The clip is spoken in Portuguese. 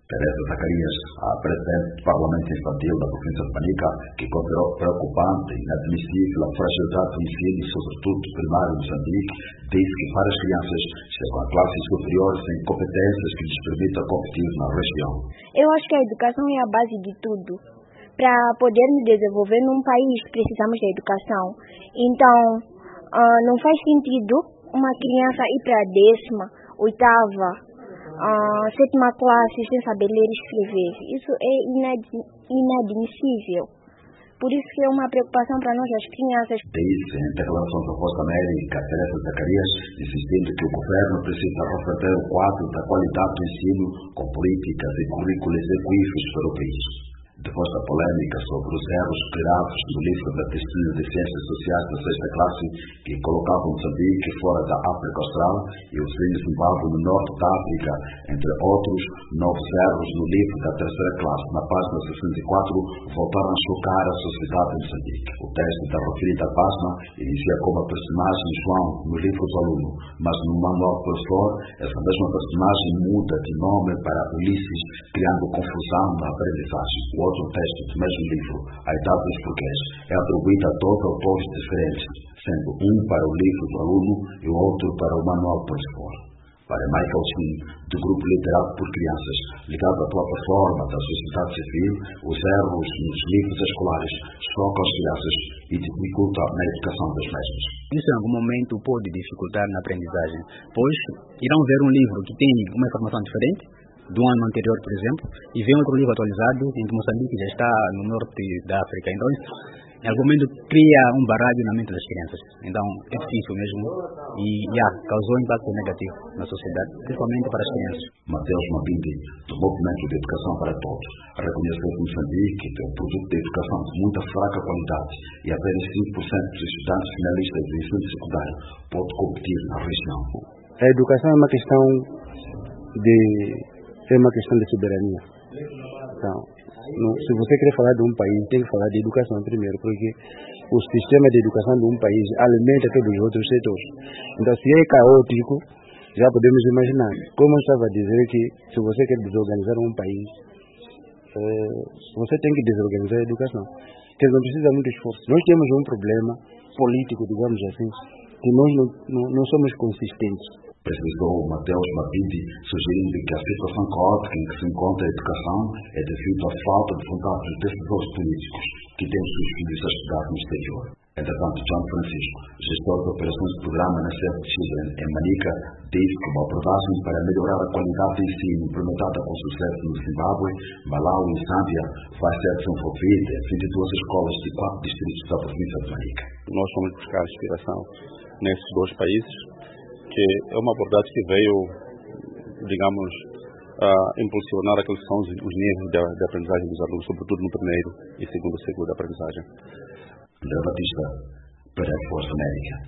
Teresa Zacarias, a presidente do Parlamento Infantil da província de Manica, que considerou preocupante e inadmissível a fragilidade do ensino, sobretudo primário em Moçambique, disse que para as crianças chegam a classes superiores sem competências que lhes permitam competir na região. Eu acho que a educação é a base de tudo. Para podermos desenvolver num país, precisamos da educação. Então, não faz sentido uma criança ir para a 10ª, 8ª, 7ª classe sem saber ler e escrever. Isso é inadmissível. Por isso que é uma preocupação para nós, as crianças. Disse em declaração da Voz da América, Teresa Zacarias, insistindo que o governo precisa reverter o quadro da qualidade do ensino com políticas e currículos equívoques para o país. Depois da polêmica sobre os erros graves do livro da pesquisa de Ciências Sociais da 6ª classe, que colocava Moçambique fora da África Austral e o Zimbábue no norte da África, entre outros novos erros no livro da 3ª classe, na página 64, voltaram a chocar a sociedade de Moçambique. O texto da referida página inicia como a personagem João no livro do aluno, mas no manual do professor, essa mesma personagem muda de nome para Ulisses, criando confusão na aprendizagem. O outro texto do mesmo livro, A Idade dos Porquês, é atribuído a dois autores diferentes, sendo um para o livro do aluno e o outro para o manual do professor. Para Michael Shin, do Grupo Literado por Crianças, ligado à plataforma da sociedade civil, os erros nos livros escolares chocam as crianças e dificultam na educação das mesmas. Isso em algum momento pode dificultar na aprendizagem, pois irão ver um livro que tem uma informação diferente do ano anterior, por exemplo, e vem outro livro atualizado em que Moçambique já está no norte da África. Então, em algum momento, cria um baralho na mente das crianças. Então, é difícil mesmo e causou impacto negativo na sociedade, principalmente para as crianças. Mateus Mabindi, do Movimento de Educação para Todos, reconheceu que Moçambique tem um produto de educação de muita fraca qualidade e apenas 5% dos estudantes finalistas do ensino secundário pode competir na região. A educação é uma questão de soberania. Então, se você quer falar de um país, tem que falar de educação primeiro, porque o sistema de educação de um país alimenta todos os outros setores. Então, se é caótico, já podemos imaginar. Como eu estava a dizer que se você quer desorganizar um país, você tem que desorganizar a educação. Que não precisa muito esforço. Nós temos um problema político, digamos assim, que nós não somos consistentes. Precisou Mateus Mabindi, sugerindo que a situação caótica em que se encontra a educação é devido à falta de vontade dos decisores políticos que têm os seus filhos a estudar no exterior. Entretanto, John Francisco, gestor de operações do programa Nascer Children em Manica, disse que uma abordagem para melhorar a qualidade do ensino implementada com sucesso no Zimbábue, Malawi e Zâmbia vai ser desenvolvida em 22 escolas de 4 distritos da província de Manica. Nós vamos buscar inspiração nesses dois países, que é uma abordagem que veio, digamos, impulsionar aqueles que são os níveis de aprendizagem dos alunos, sobretudo no primeiro e segundo ciclo de aprendizagem. André Batista, para a Voz da América.